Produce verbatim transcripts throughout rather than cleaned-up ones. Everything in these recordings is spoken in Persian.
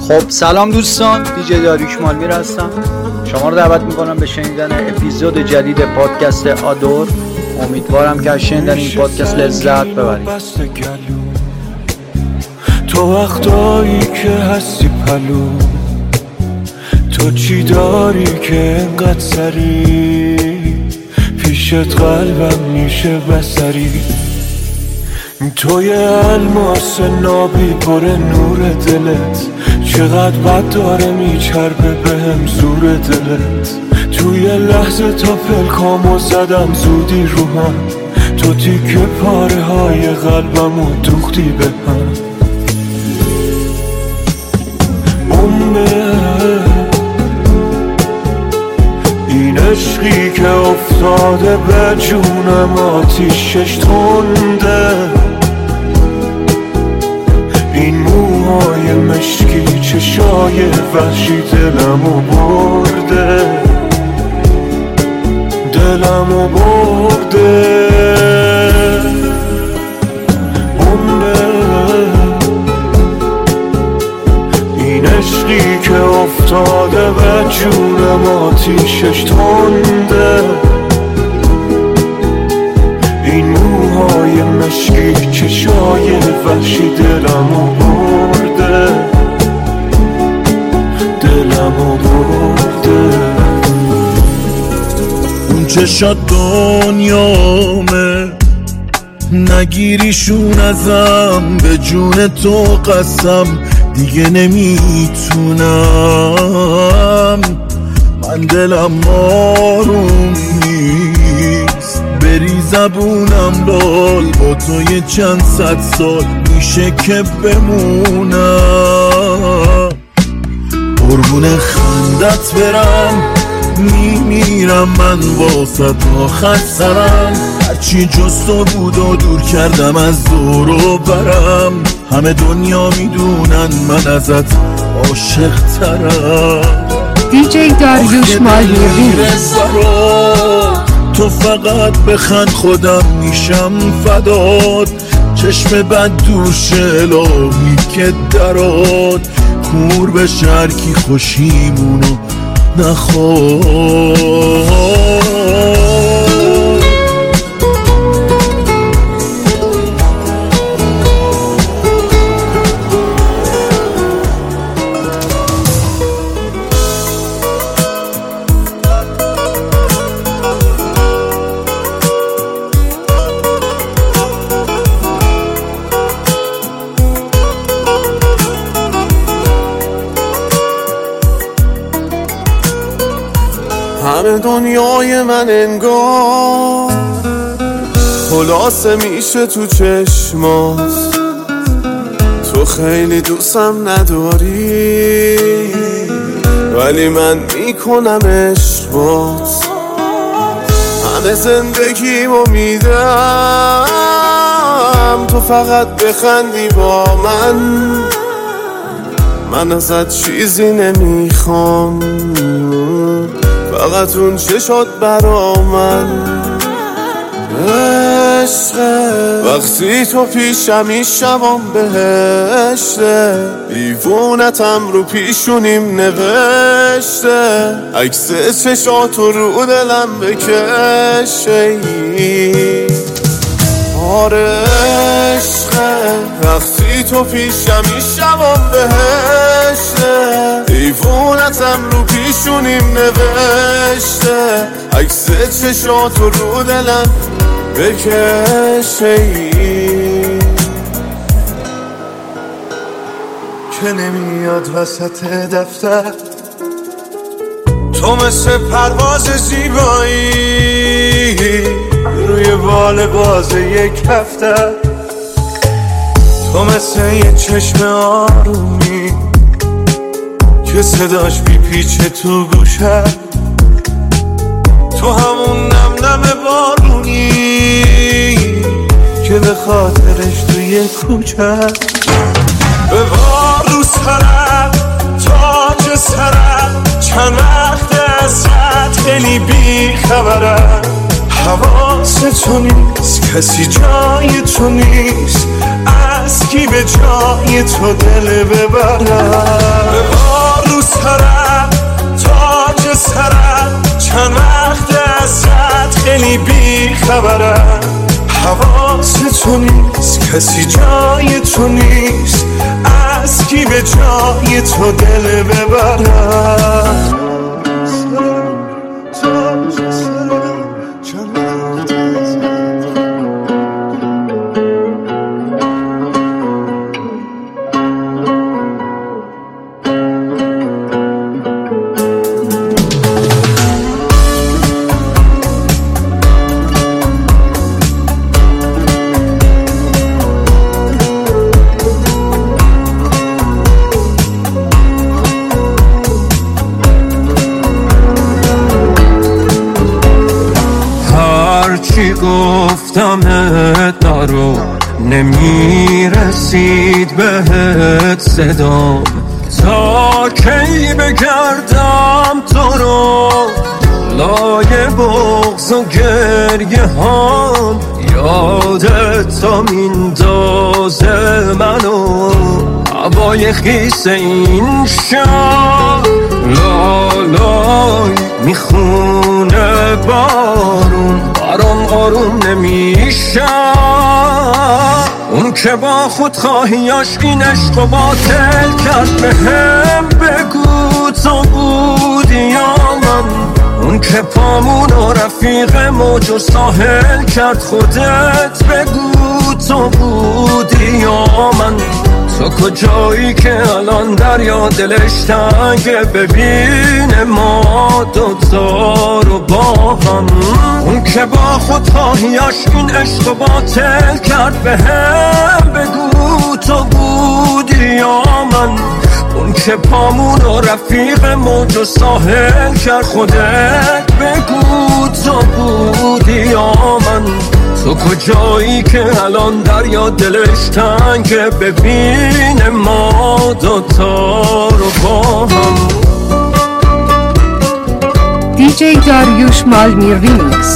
خب سلام دوستان، دیجی داریوش مالمیر هستم. شما رو دعوت میکنم به شنیدن اپیزود جدید پادکست آدور. امیدوارم که از شنیدن این پادکست لذت ببرید. تو وقتایی که هستی پلو، تو چی داری که انقدر سری پیشت قلبم میشه بسری. تو یه الماس نابی پر نور دلت، چقدر بد داره میچربه بهم زور دلت. تو یه لحظه تا پلکامو زدم زودی رو هم، تو تیکه پاره های قلبمو دوختی به هم. بمبه این عشقی که افتاده به جونم آتیشش تنده، این موهای مشکی چشای وحشی دلمو برده، دلمو برده. بمبه این عشقی که افتاده به جونم آتیشش تنده، این موهای مشکی چشای وحشی دلمو برده، دلمو برده. اون چشات دنیامه، نگیریشون ازم، به جون تو قسم دیگه نمیتونم. من دلم آروم نیست، بری زبونم لال، با تو یه چند صد سال میشه که بمونم. قربون خندت برم، میمیرم من واسه آخر سرم. هرچی جز تو بود و دور کردم از دور و برم، همه دنیا میدونن من ازت عاشق ترم. دیجی داریوش مالمیر. تو فقط بخند خودم میشم فدات، چشم بد دوش الهی که درات کور به شرکی خوشیمونو نخواد. همه دنیای من انگار خلاصه میشه تو چشمات، تو خیلی دوستم نداری ولی من میکنم عشق بات. همه زندگیمو میدم تو فقط بخندی با من، من ازت چیزی نمیخوام، فقط اون چشات برا من عشقه. وقتی تو پیشم این شبام بهشته، دیوونتم رو پیشونیم نوشته، عکس چشاتو رو دلم بکشه. آره عشقه، وقتی تو پیشم این شبام بهشته، دیوونتم رو پیشونیم نوشته، عکس چشاتو رو دلم بکشه. که نمیاد وسط دفتر، تو مثل پرواز زیبایی روی بال باز یک هفته، تو مثل یه چشم آرومی که صداش بیپیچه تو گوشه، تو همون نم نم بارونی که به خاطرش توی کوچه. ببار رو سرم تاج سرم، چند وقت ازت خیلی بی خبرم، حواس تو نیست، کسی جای تو نیست، از کی به جای تو دل ببرم. پرم تاج سرم چند وقت ازت خیلی بی خبرم حواس تو نیست کسی جای تو نیست از کی به جای تو دل ببرم چی گفتمت نرو نمیرسید بهت صدام تا کی بگردم تو رو لای بغض و گریه هام یادت تا میندازه منو هوای خیس این شب لالای میخونه بارون برام آروم نمیشه اون که با خود خواهیاش این عشق و باطل کرد به هم بگو تو بودی یا من اون که پامون و رفیق موج و ساحل کرد خودت بگو تو بودی یا من تو کجایی که الان دریا دلش تنگه ببینه ما دوتا رو با هم اون که با خود خواهیاش این عشق و باطل کرد به هم بگو تو بودی یا من اون که پامون و رفیق موج و ساحل کرد خودت بگو تو بودی یا من تو کجایی که الان دریا دلش تنگه ببینه ما دوتا رو با هم دیجی داریوش مالمی ریمیکس.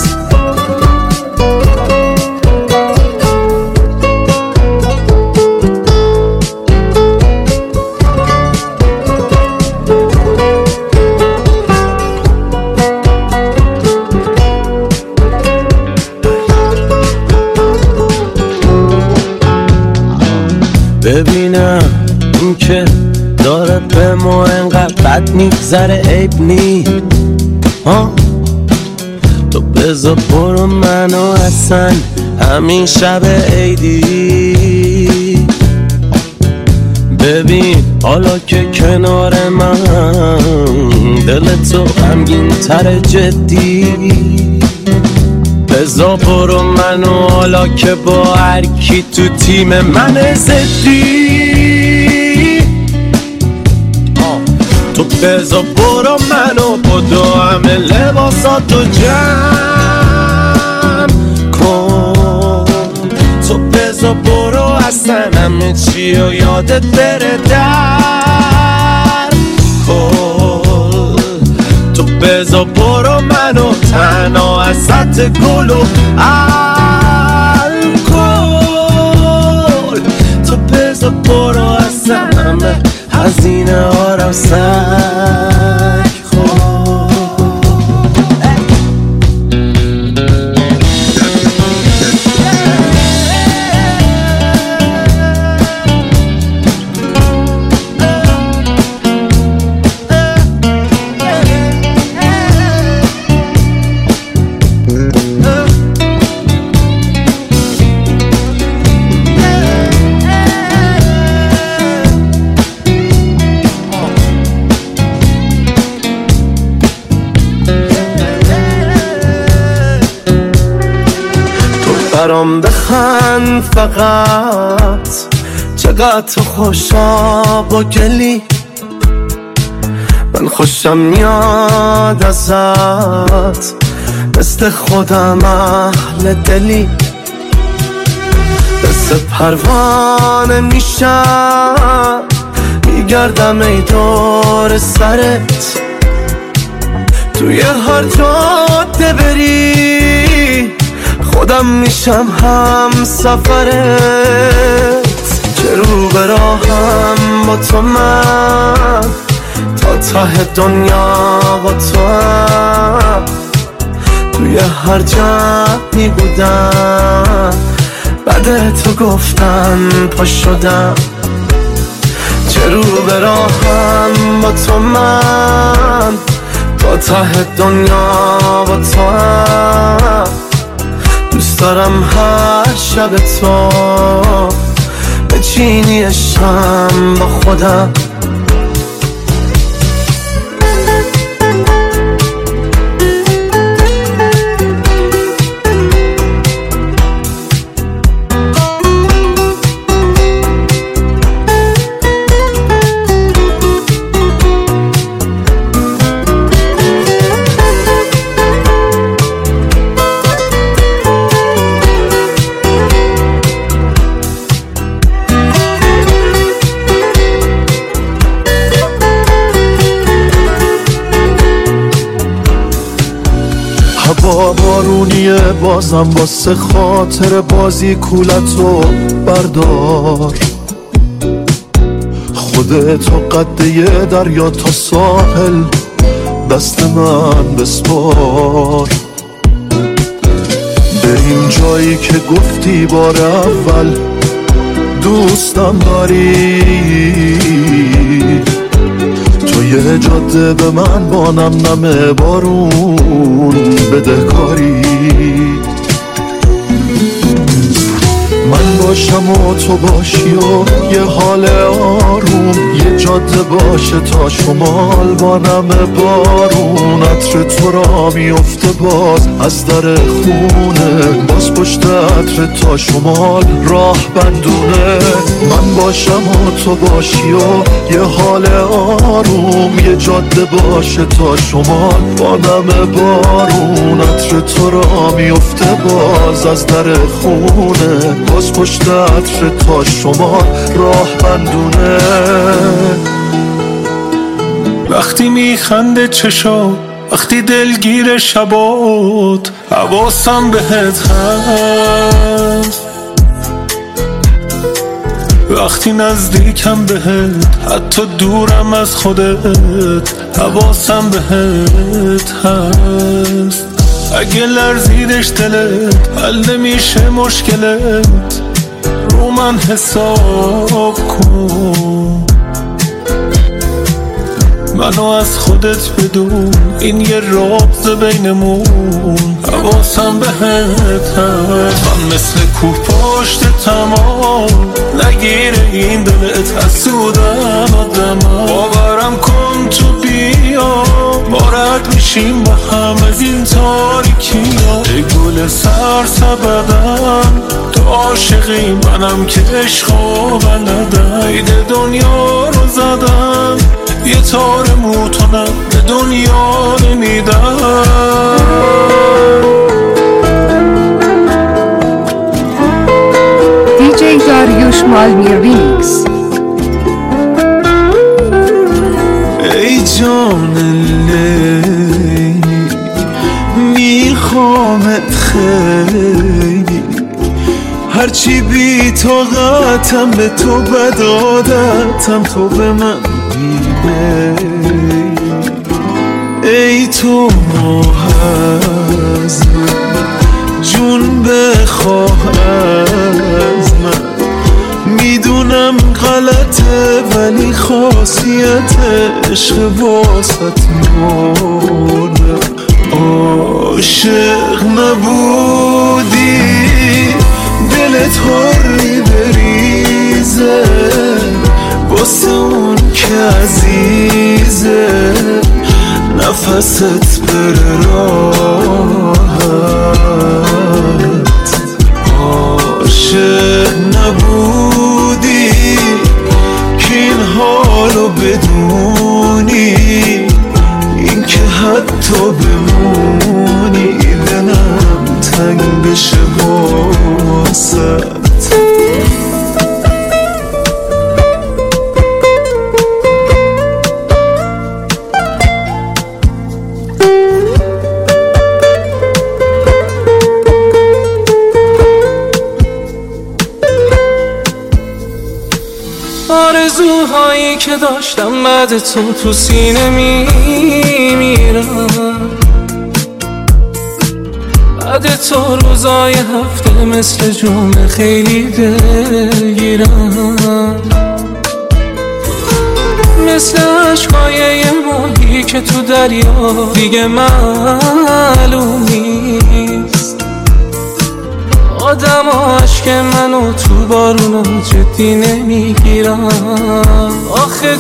ببینم این که داره به ما انقدر بد میگذره عیب نی ها تو بذار برو منو اصلا همین شب عیدی ببین حالا که کنار من دل تو غمگین تر جدی بذار برو منو حالا که با هر کی تو تیم من زدی تو بذار برو منو با دو همه لباساتو جمع کن تو بذار برو اصلا همه چی و یادت بره در کن تو بذار برو منو تنها ازت گل و الکل تو بذار برو اصلا همه هزینه ها رو سک خور برام بخند فقط چقدر تو خوشا با گلی من خوشم میاد ازت مثل خودم اهل دلی دست پروانه میشم میگردم ای دور سرت توی هر جاده بری خودم میشم هم سفرت که رو به راهم با تو من تا ته دنیا با تو هم توی هر جمعی بودم بعد تو گفتن پا شدم چه رو به راهم با تو من تا ته دنیا با تو هم دوست دارم هر شب تو بچینی شم با خودم هوا بارونیه بازم واسه خاطر بازی کولتو بردار خودتو قده دریا تا ساحل دست من بسپار بریم جایی که گفتی بار اول دوستم داری یه جاده به من با نم نم بارون بدهکاری من باشم و تو باشی و یه حال آروم یه جاده باشه تا شمال با نم بارون عطر تو را میفته باز از در خونه باز پشت عطر تا شمال راه بندونه من باشم و تو باشی و یه حال آروم یه جاده باشه تا شمال با نم بارون عطر تو را میفته باز از در خونه باز پشت عطر تا شمال راه بندونه وقتی میخنده چشا وقتی دلگیر شبات حواسم بهت هست وقتی نزدیکم بهت حتی دورم از خودت حواسم بهت هست اگه لرزیدش دلت حل نمیشه مشکلت رو من حساب کن منو از خودت بدون این یه رابطه بینمون حواسم بهت هست من مثل کوه پشت تمام نگیره این دلت حسودن آدم باورم کن تو بیا ما رد میشیم با هم از این تاریکی ها ای گل سر سبدم تو عاشقی منم که عشقا بلدم عید دنیا رو زدم یه تار موتونم به دنیا نمیدم دیجی داریوش مالمی ریمیکس ای جان لیلی میخوامت خیلی هرچی بی طاقتم به تو بد عادتم تو به من میبینی ای تو ماه از من جون بخواه از من میدونم غلطه ولی خاصیت عشق واسط مونه عاشق نبودی دلت هاری بریزه واسه اون که عزیزه نفست بره راحت عاشق نبودی که این حالو بدونی این که حتی بمونی دلم تنگ بشه واسه آرزوهایی عشقایی که داشتم بعد تو تو سینه میمیرم. بعد تو روزای هفته مثل جمعه خیلی دلگیرم، مثل عشقای یه ماهی که تو دریا دیگه معلوم نیست. آدم ها عشق منو تو بارونا جدی نمیگیرم. آخه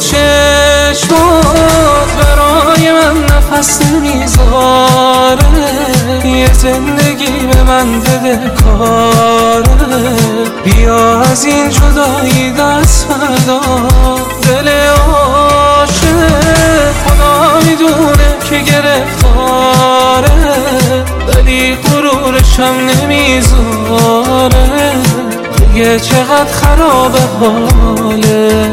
چشمات برای من نفس نمیذاره، یه زندگی به من بده کاره. بیا از این جدایی دست بردار، دل عاشق خدا میدونه که گرفتاره، ولی غرورشم نمیذاره. دیگه چقدر خرابه حاله.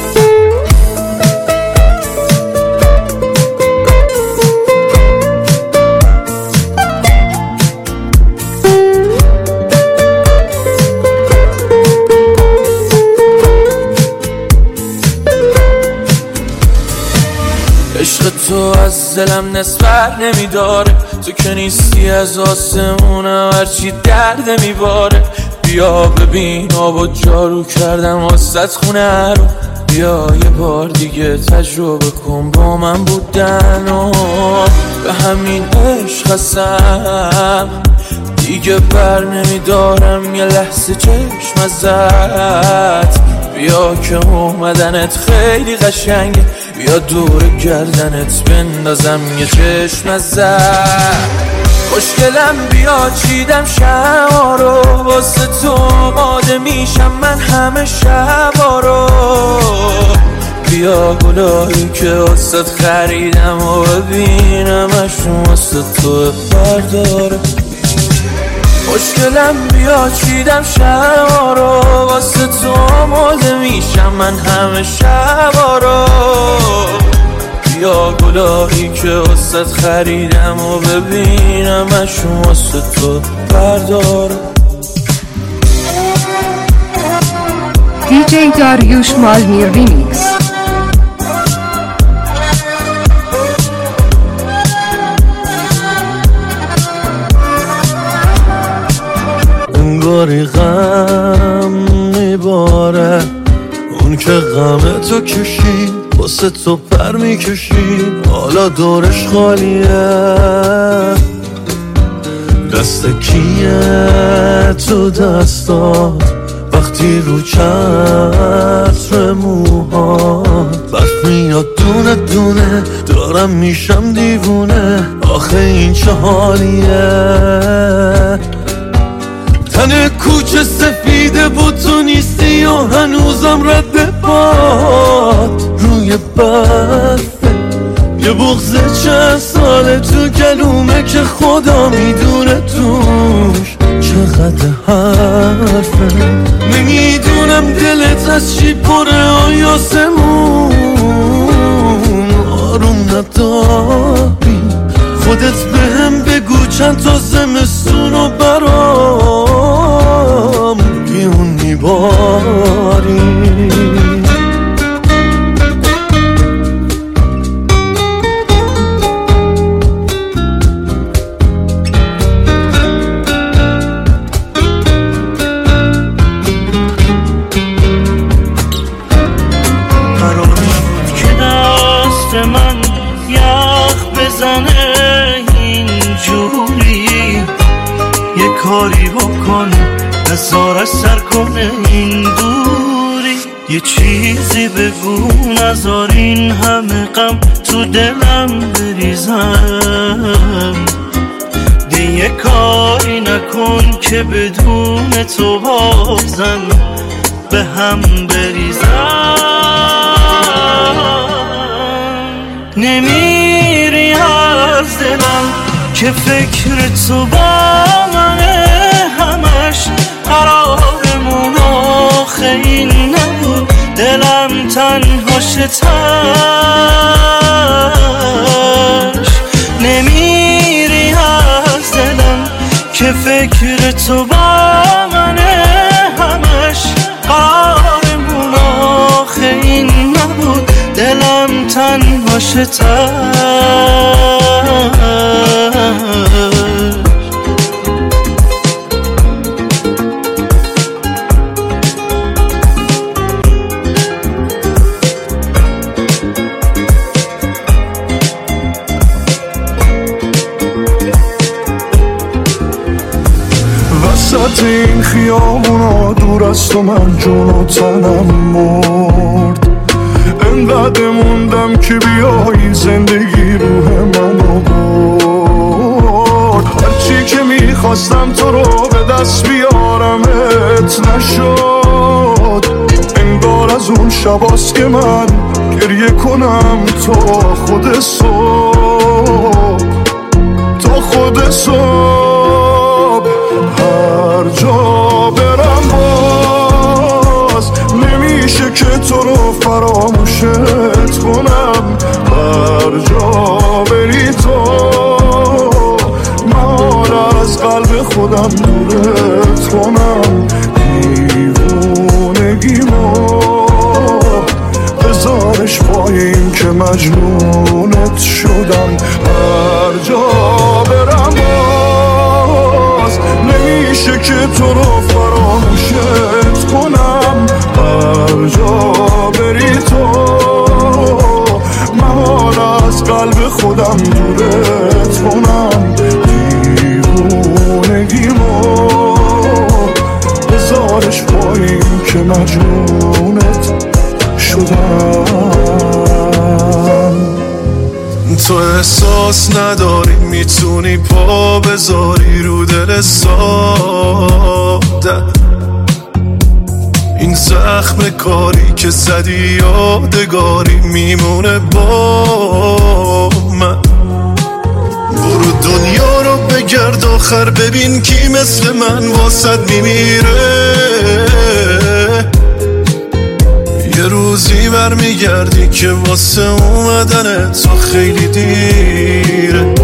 عشق تو از دلم نسبر نمیداره، تو که نیستی از آسمونم هرچی درد میباره. بیا ببین آب و جارو کردم واسط خونه رو، بیا یه بار دیگه تجربه کن با من بودن و به همین عشق هستم. دیگه بر نمیدارم یه لحظه چشم ازت. بیا که اومدنت خیلی قشنگه، بیا دور گردنت بندازم یه چشم ازت. خوشگلم بیا چیدم شما رو، واسه تو آماده میشم من همه شبا رو. بیا گلایی که واسه خریدم و ببینمشون واسه تو برداره. خوشگلم بیا چیدم شما رو، واسه تو آماده میشم من همه شبا رو. بیا گلایی که واسه خریدم و ببینمشون واسه تو برداره. دیجی داریوش مالمیر ریمیکس. انگاری غم میباره، اون که غم تو کشید واسه تو پر میکشید، حالا دورش خالیه. دست کیه تو دستات وقتی رو چتر موهات برف میاد دونه دونه، دارم میشم دیوونه. آخه این چه حالیه؟ تن کوچه سفیده بود تو نیستی و هنوزم رد باد روی برفه. یه بغض چند ساله تو گلومه که خدا میدونه توش چقدر حرفه. نمیدونم دلت از چی پره آیاسمون آروم نداری. خودت بهم بگو چند تا زمستونو برام بیون میباری. کاری بکن نزار سر کنه این دوری، یه چیزی بگو نزار این همه غم تو دلم بریزم. دیگه کاری نکن که بدون تو بازم به هم بریزم. نمیری از دلم که فکر تو با منه، همش قرارمون آخه این نبود. دلم تنها شتش نمیری از دلم که فکر تو با منه، همش قرارمون آخه این نبود. تنها شتر. وسط این خیابونا دور از تو من جون و تنم مرد، انقدر موندم که بیایی زندگی روح منو برد. هرچی که میخواستم تو رو به دست بیارمت نشد، انگار از اون شباست که من گریه کنم تا خود صبح، تا خود صبح. هر جا برم باز نمیشه که تو رو فراموشت کنم. هر جا بری تو من از قلب خودم دورت کنم. دیوونگیمو بذارش پای این که مجنونت شدم. هر جا برم باز نمیشه که تو رو فراموشت کنم. هر جا بری تو من از قلب خودم دورت کنم. دیوونگیمو بذارش پایین که مجنونت شدم. تو احساس نداری میتونی پا بذاری رو دل ساده، این زخم کاری که زدی یادگاری میمونه با من. برو دنیا رو بگرد آخر ببین کی مثل من واسد میمیره. یه روزی برمیگردی که واسه اومدن تو خیلی دیره.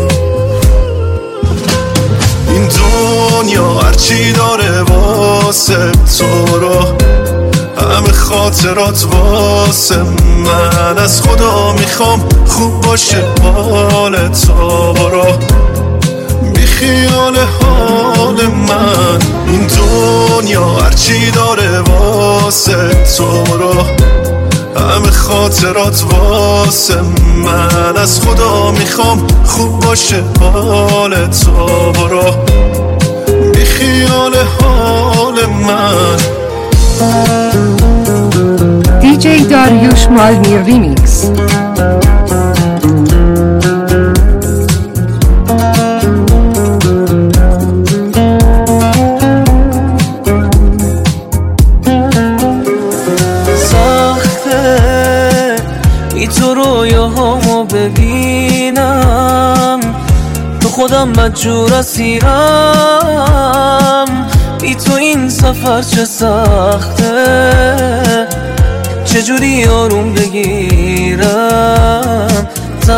این دنیا هرچی داره واسه تو رو، همه خاطرات واسه من. از خدا میخوام خوب باشه حال تو رو، بی خیال حال من. این دنیا هرچی داره واسه تو رو، همه خاطرات واسه من. از خدا میخوام خوب باشه حال تو رو، بی خیال حال من. دیجی داریوش مالمیر ریمیکس. سخته بی تو رویاهامو ببینم، تو خودم مجبور اسیرم. بی تو این سفر چه سخته، چجوری آروم بگیرم.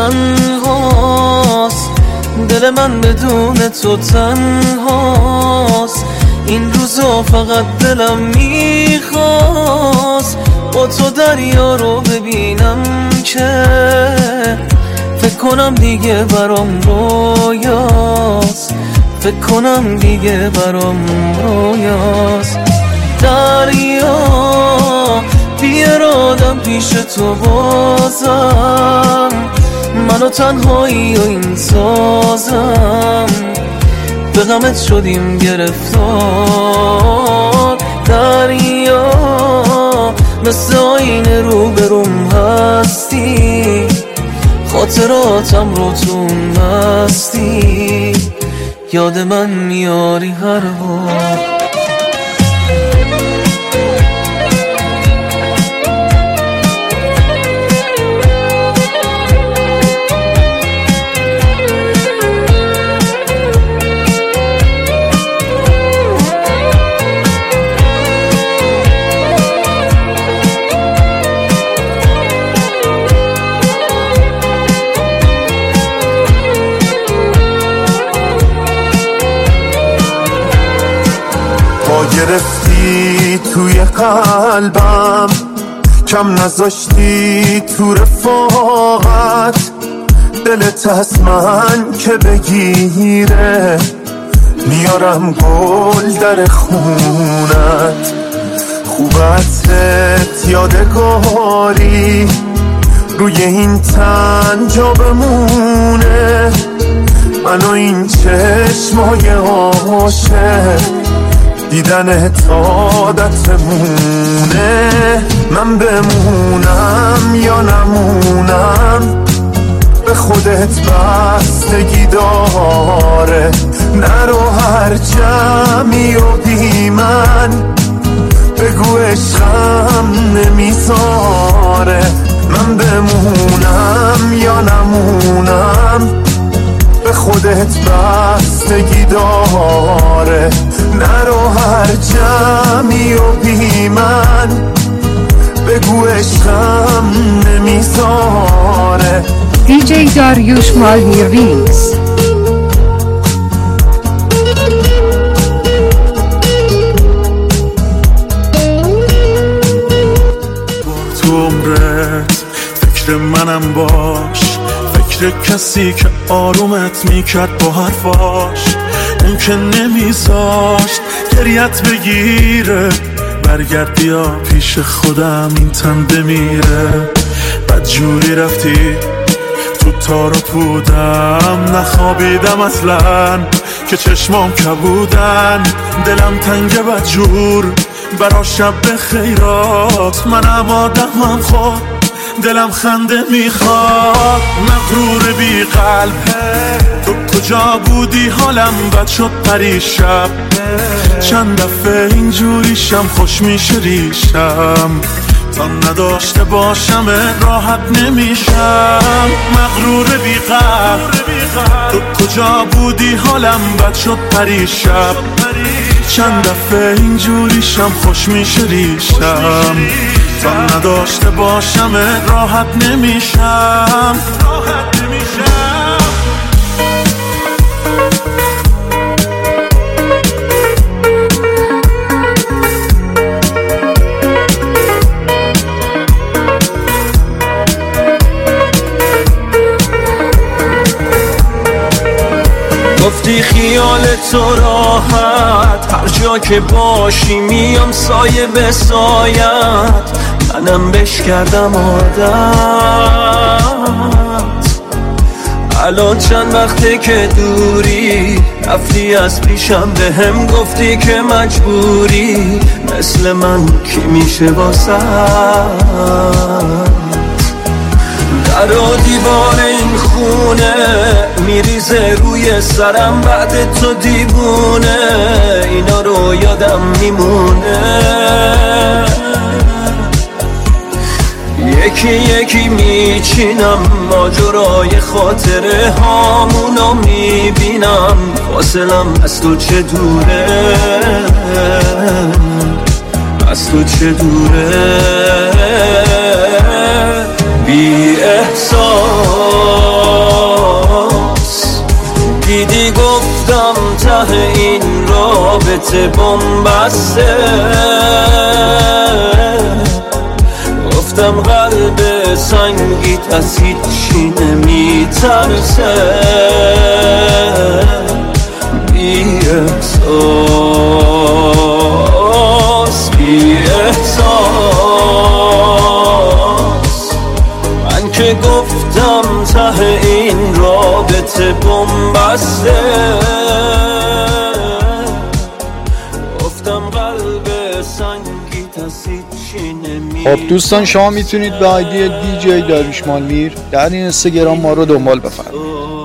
تنهاست دل من بدون تو، تنهاست این روزا فقط دلم میخواست با تو دریا رو ببینم که فکر کنم دیگه برام رویاست، فکر کنم دیگه برام رویاست. دریا بیارادم پیش تو بازم، منو تنهایی و این سازم. به غمت شدیم گرفتار. دریا مثل آینه رو بروم هستی، خاطراتم رو تو مستی. یاد من میاری هر بار. گرفتی توی قلبم، کم نذاشتی تو رفاقت دلت از من که بگیره، میارم گل در خونت، خوبتت یادگاری روی این تن جا بمونه، من و این چشمای عاشق دیدن عادتمونه. من بمونم یا نمونم به خودت بستگی داره، نرو هر جمعی و بی من بگو عشقم نمیذاره. من بمونم یا نمونم به خودت بستگی داره، نرو هر جمعی و بی من بگو عشقم نمیذاره. دیجی داریوش مالمیر ریمیکس. تو عمرت فکر منم باش، فکر کسی که آرومت میکرد با حرفاش، اون که نمیذاشت گریت بگیره، برگرد بیا پیش خودم این تن بمیره. بدجوری رفتی تو تار و پودم، نخوابیدم اصلا که چشمام کبودن، دلم تنگ بدجور برا شب خیرات، منم آدمم خود دلم خنده میخواد. مغرور بی قلب تو کجا بودی، حالم بد شد پریشب، چند دفعه اینجوریشم خوش میشه ریشم، تا نداشته باشم راحت نمیشم. مغرور بی قلب تو کجا بودی، حالم بد شد پریشب، چند دفعه اینجوریشم خوش میشه ریشم، تا نداشته باشم راحت نمیشم. گفتی خیال تو راحت، هر جا که باشی میام سایه به سایت، منم بش کردم عادت. الان چند وقته که دوری، رفتی از پیشم به هم گفتی که مجبوری، مثل من کی میشه واسه در و دیوار این خونه میریزه روی سرم، بعد تو دیوونه اینا رو یادم میمونه. یکی یکی میچینم ماجرای خاطره هامونو میبینم، فاصلم از تو چه دوره، از تو چه دوره. بی احساس دیدی گفتم ته این رابطه بنبسته، گفتم قلب سنگیت از هیچی نمیترسه. بی احساس بی احساس من که گفتم ته این رابطه بنبسته، گفتم قلب سنگیت از هیچی نمیترسه. خب دوستان، شما میتونید به آیدی دیجی داریوش مالمیر در این اینستاگرام ما رو دنبال بفرمایید.